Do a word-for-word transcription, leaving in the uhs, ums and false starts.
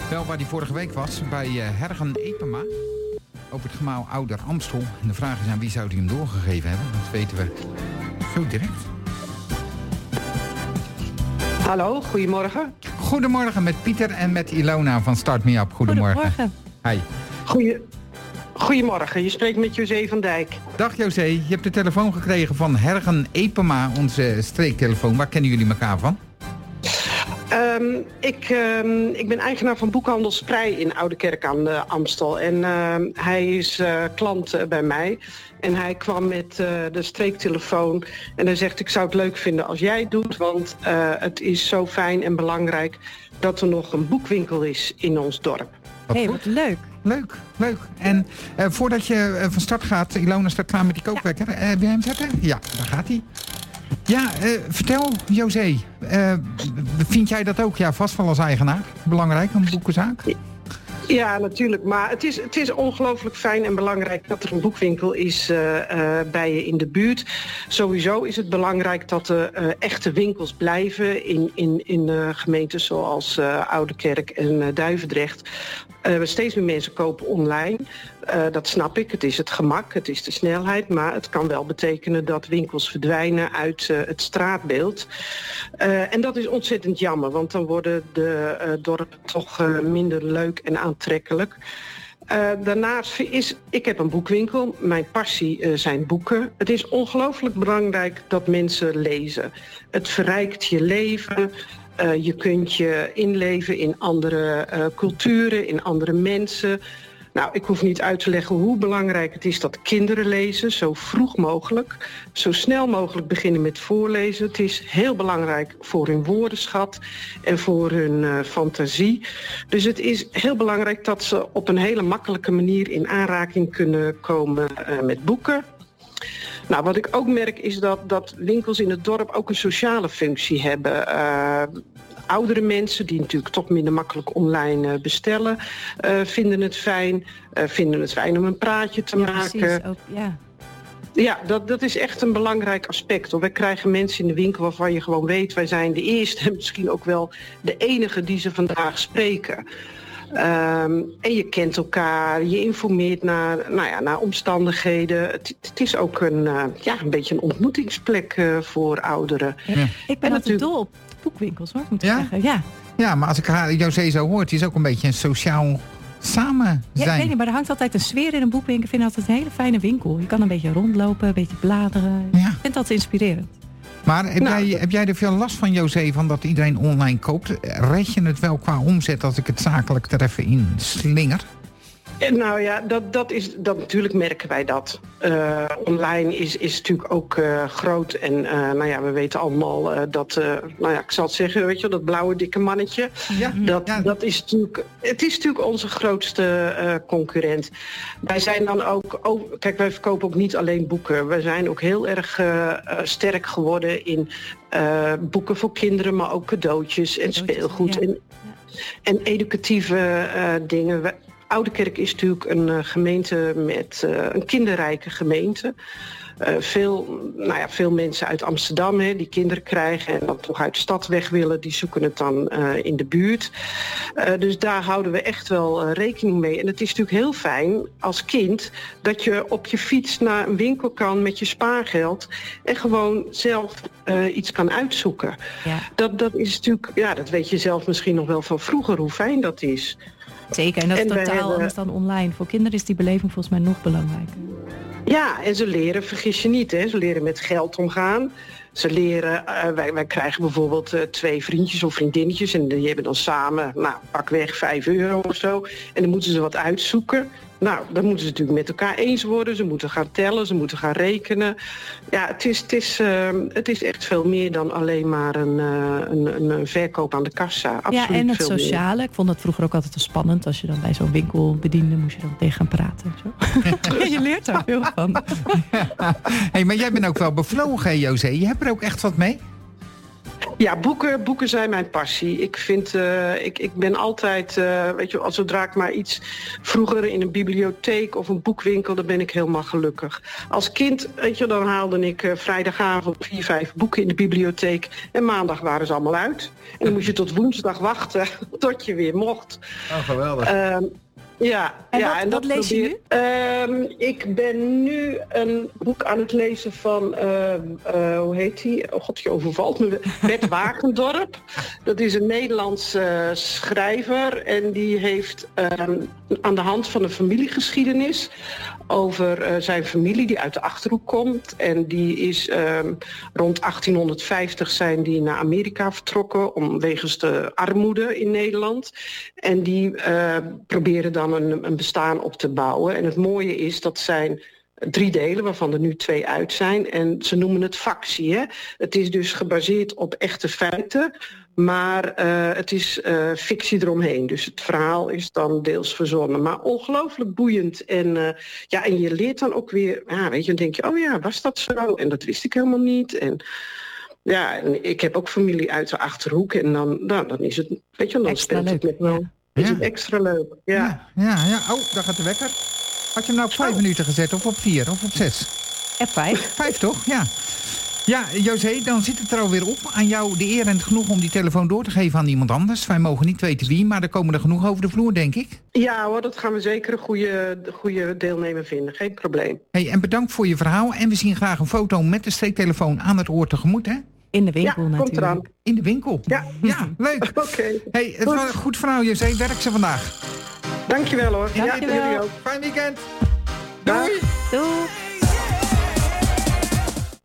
Wel waar die vorige week was, bij uh, Hergen Epema. Op het gemaal Ouder Amstel. En de vraag is aan wie zou hij hem doorgegeven hebben? Dat weten we zo direct. Hallo, goedemorgen. Goedemorgen met Pieter en met Ilona van Start Me Up. Goedemorgen. Goedemorgen. Hi. Goeie... Goedemorgen, je spreekt met José van Dijk. Dag José, je hebt de telefoon gekregen van Hergen Epema, onze streektelefoon. Waar kennen jullie elkaar van? Um, ik, um, ik ben eigenaar van boekhandel Sprei in Oudekerk aan de Amstel. En uh, hij is uh, klant uh, bij mij. En hij kwam met uh, de streektelefoon. En hij zegt, ik zou het leuk vinden als jij het doet. Want uh, het is zo fijn en belangrijk dat er nog een boekwinkel is in ons dorp. Hé, hey, wat leuk. Leuk, leuk. En uh, voordat je uh, van start gaat, Ilona staat klaar met die kookwekker. Uh, wil jij hem zetten? Ja, daar gaat hij. Ja, uh, vertel José, uh, vind jij dat ook? Ja, vast wel als eigenaar. Belangrijk, een boekenzaak? Ja, natuurlijk. Maar het is, het is ongelooflijk fijn en belangrijk dat er een boekwinkel is uh, uh, bij je in de buurt. Sowieso is het belangrijk dat er uh, echte winkels blijven in, in, in uh, gemeenten zoals uh, Oudekerk en uh, Duivendrecht. Uh, steeds meer mensen kopen online. Uh, dat snap ik. Het is het gemak, het is de snelheid. Maar het kan wel betekenen dat winkels verdwijnen uit uh, het straatbeeld. Uh, en dat is ontzettend jammer. Want dan worden de uh, dorpen toch uh, minder leuk en aantrekkelijk. Uh, daarnaast is, ik heb een boekwinkel. Mijn passie uh, zijn boeken. Het is ongelooflijk belangrijk dat mensen lezen. Het verrijkt je leven. Uh, je kunt je inleven in andere uh, culturen, in andere mensen. Nou, ik hoef niet uit te leggen hoe belangrijk het is dat kinderen lezen, zo vroeg mogelijk. Zo snel mogelijk beginnen met voorlezen. Het is heel belangrijk voor hun woordenschat en voor hun uh, fantasie. Dus het is heel belangrijk dat ze op een hele makkelijke manier in aanraking kunnen komen uh, met boeken. Nou, wat ik ook merk is dat, dat winkels in het dorp ook een sociale functie hebben. Uh, oudere mensen die natuurlijk toch minder makkelijk online uh, bestellen, uh, vinden het fijn. Uh, vinden het fijn om een praatje te ja, maken. Precies, ook, ja. Ja, dat, dat is echt een belangrijk aspect. Wij krijgen mensen in de winkel waarvan je gewoon weet, wij zijn de eerste en misschien ook wel de enige die ze vandaag spreken. Um, en je kent elkaar, je informeert naar, nou ja, naar omstandigheden. Het, het is ook een, uh, ja, een beetje een ontmoetingsplek uh, voor ouderen. Ja. Ik ben altijd natuurlijk dol op boekwinkels, hoor, moet ik ja? zeggen. Ja. Ja, maar als ik haar José zo hoort, is ook een beetje een sociaal samen zijn. Ja, ik weet niet, maar er hangt altijd een sfeer in een boekwinkel. Ik vind het altijd een hele fijne winkel. Je kan een beetje rondlopen, een beetje bladeren. Ja. Ik vind dat inspirerend. Maar heb, nou, jij, heb jij er veel last van, José, van dat iedereen online koopt? Red je het wel qua omzet als ik het zakelijk er even in slinger? Nou ja, dat, dat is, dat, natuurlijk merken wij dat. Uh, online is, is natuurlijk ook uh, groot. En uh, nou ja, we weten allemaal uh, dat, uh, nou ja, ik zal het zeggen, weet je, dat blauwe dikke mannetje. Ja, dat, ja. dat is natuurlijk, het is natuurlijk onze grootste uh, concurrent. Wij zijn dan ook, oh, kijk, wij verkopen ook niet alleen boeken. Wij zijn ook heel erg uh, uh, sterk geworden in uh, boeken voor kinderen, maar ook cadeautjes en speelgoed. Ja. En, en educatieve uh, dingen. Oudekerk is natuurlijk een uh, gemeente met uh, een kinderrijke gemeente. Uh, veel, nou ja, veel mensen uit Amsterdam hè, die kinderen krijgen en dan toch uit de stad weg willen, die zoeken het dan uh, in de buurt. Uh, dus daar houden we echt wel uh, rekening mee. En het is natuurlijk heel fijn als kind dat je op je fiets naar een winkel kan met je spaargeld en gewoon zelf uh, iets kan uitzoeken. Ja. Dat, dat is natuurlijk, ja, dat weet je zelf misschien nog wel van vroeger, hoe fijn dat is. Zeker, en dat is en totaal hebben... anders dan online. Voor kinderen is die beleving volgens mij nog belangrijker. Ja, en ze leren, vergis je niet, hè, ze leren met geld omgaan. Ze leren, uh, wij, wij krijgen bijvoorbeeld uh, twee vriendjes of vriendinnetjes en die hebben dan samen, nou, pakweg vijf euro of zo. En dan moeten ze wat uitzoeken. Nou, dan moeten ze natuurlijk met elkaar eens worden. Ze moeten gaan tellen, ze moeten gaan rekenen. Ja, het is, het is, uh, het is echt veel meer dan alleen maar een, uh, een, een verkoop aan de kassa. Absoluut. Ja, en het veel sociale. Meer. Ik vond dat vroeger ook altijd te spannend. Als je dan bij zo'n winkel bediende, moest je dan tegen gaan praten. Zo. Ja, je leert daar veel van. Ja. Hey, maar jij bent ook wel bevlogen, hè, José? Je hebt er ook echt wat mee? Ja, boeken, boeken zijn mijn passie. Ik vind, uh, ik, ik ben altijd, uh, weet je, als zodra ik maar iets vroeger in een bibliotheek of een boekwinkel, dan ben ik helemaal gelukkig. Als kind, weet je, dan haalde ik uh, vrijdagavond vier, vijf boeken in de bibliotheek en maandag waren ze allemaal uit. En dan moest je tot woensdag wachten tot je weer mocht. Oh, geweldig. Uh, Ja, en ja, wat, en wat dat lees je probeer... nu? Um, ik ben nu een boek aan het lezen van, uh, uh, hoe heet die? Oh god, je overvalt me. Bert Wakendorp. Dat is een Nederlandse uh, schrijver en die heeft um, aan de hand van een familiegeschiedenis over uh, zijn familie die uit de Achterhoek komt. En die is um, rond achttienhonderdvijftig zijn die naar Amerika vertrokken om wegens de armoede in Nederland. En die uh, proberen dan een, een bestaan op te bouwen. En het mooie is, dat zijn drie delen, waarvan er nu twee uit zijn. En ze noemen het factie. Hè? Het is dus gebaseerd op echte feiten, maar uh, het is uh, fictie eromheen. Dus het verhaal is dan deels verzonnen. Maar ongelooflijk boeiend. En, uh, ja, en je leert dan ook weer, ja, weet je, dan denk je, oh ja, was dat zo? En dat wist ik helemaal niet. En ja, en ik heb ook familie uit de Achterhoek. En dan, nou, dan is het, weet je, dan extra speelt leuk, het met wel. ja. Is Ja. het extra leuk, ja. Ja, ja, ja. Oh, daar gaat de wekker. Had je hem nou op vijf Oh. minuten gezet of op vier of op zes? F vijf. Vijf toch? Ja. Ja, José, dan zit het er alweer op. Aan jou de eer en het genoeg om die telefoon door te geven aan iemand anders. Wij mogen niet weten wie, maar er komen er genoeg over de vloer, denk ik. Ja hoor, dat gaan we zeker een goede, goede deelnemer vinden. Geen probleem. Hey, en bedankt voor je verhaal. En we zien graag een foto met de streektelefoon aan het oor tegemoet, hè? In de winkel Ja, komt natuurlijk. eraan. In de winkel. Ja. Ja, leuk. Oké. Hey, het was een goed verhaal, José. Werk ze vandaag. Dankjewel hoor. Ja, Dankjewel. jullie ook. Fijn weekend. Dag. Doei. Doei.